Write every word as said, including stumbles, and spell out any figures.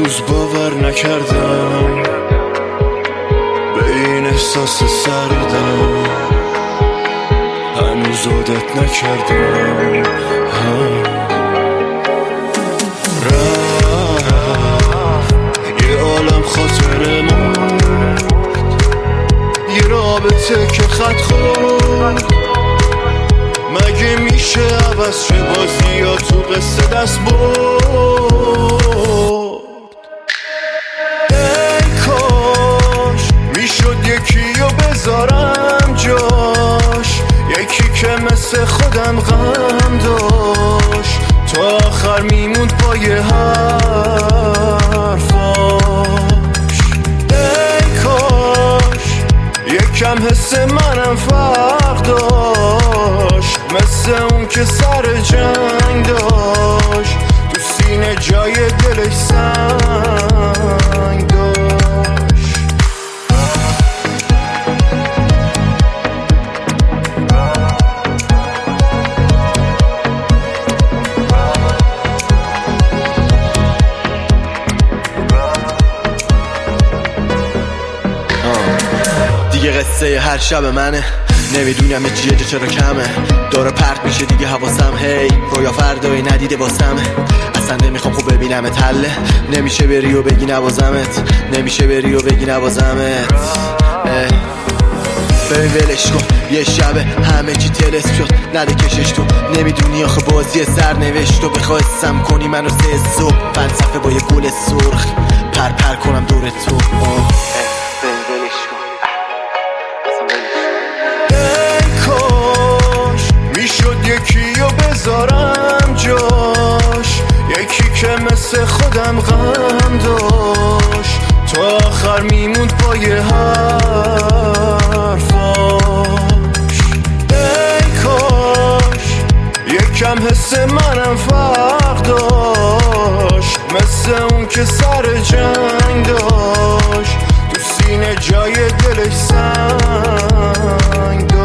هنوز باور نکردم به این احساس سردم، هنوز عادت نکردم. رفت یه عالم خاطره مرد، یه رابطه که خط خورد. مگه میشه عوض شه بازی یا تو قصه دست برد؟ ای کاش میشد یکی رو بذارم جاش، یکی که مثل خودم غم داشت، تا آخر میموند با یه حرفاش. ای کاش یکم حس منم فرق داشت، مثل اون که سر جنگ داشت، تو سینه جای دلش سنگ داشت. دیگه قصه هر شب منه، نمیدونم چیه جا چرا کمه، داره پرت میشه دیگه حواسم، هی رویا فردای ندیده واسمه. اصلا نمیخوام خوب ببینم تله، نمیشه بری و بگی نوازمت، نمیشه بری و بگی نوازمت. ببین ولش کن یه شبه همه چی تلس شد، نده کشش تو، نمیدونی آخه بازی سرنوشت تو. بخواه اسم کنی منو سه صبح فلسفه با یه گل سرخ پر پر کنم دور تو. آه. یکی رو بذارم جاش، یکی که مثل خودم غم داشت، تا آخر میموند با یه حرفاش. ای کاش یکم حس منم فرق داشت، مثل اون که سر جنگ داشت، تو سینه جای دلش سنگ داشت.